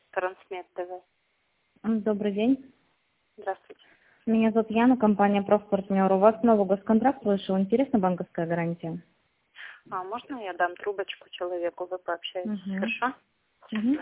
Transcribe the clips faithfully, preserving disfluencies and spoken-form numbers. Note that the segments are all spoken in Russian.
Трансмет ТВ. Добрый день. Здравствуйте. Меня зовут Яна, компания «Профпартнер». У вас новый госконтракт вышел. Интересна банковская гарантия? А можно я дам трубочку человеку, вы пообщаетесь? Угу. Хорошо? Угу.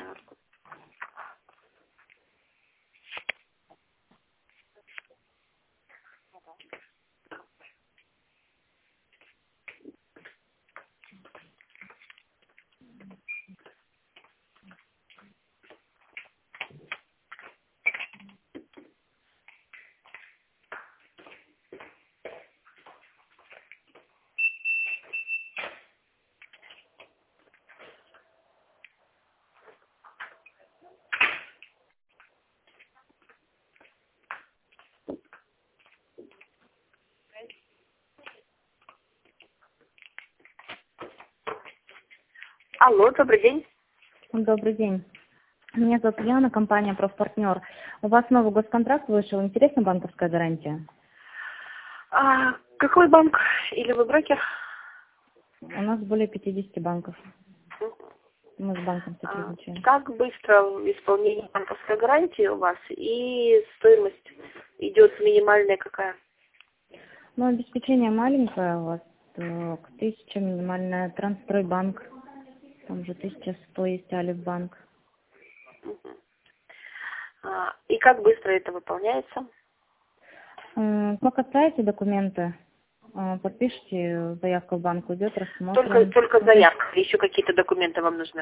Алло, добрый день. Добрый день. Меня зовут Яна, компания «Профпартнер». У вас новый госконтракт вышел. Интересна банковская гарантия? А, какой банк? Или вы брокер? У нас более пятидесяти банков. Мы с банком А, сотрудничаем. как быстро исполнение банковской гарантии у вас и стоимость идет минимальная какая? Ну, обеспечение маленькое у вас. Так, тысяча минимальная. Трансстройбанк. Там же тысяча сто есть Альфбанк. Мгм. А, и как быстро это выполняется? М, Как отправите документы, а, подпишите, заявка в банк уйдет, Только, рассмотрим. только Это, заявка, или еще какие-то документы вам нужны?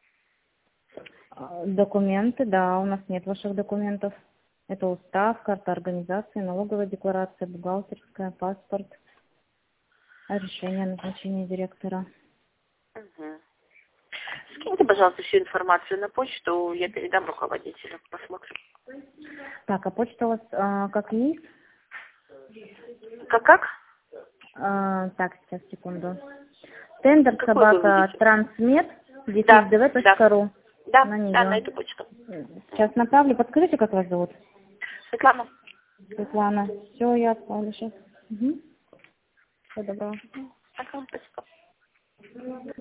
а, Документы, да, у нас нет ваших документов. Это устав, карта организации, налоговая декларация, бухгалтерская, паспорт, решение о назначении директора. Мгм. Скиньте, пожалуйста, всю информацию на почту, я передам руководителю, посмотрим. Так, а почта у вас а, как есть? Как-как? А, так, сейчас, секунду. Тендер Какой вы собака будете? трансмет, Да, дефис да, точка ру. да, На да, на нее. эту почту. Сейчас направлю. Подскажите, как вас зовут? Светлана. Светлана. Все, я отправлю сейчас. Угу. Всего доброго. Ага, спасибо.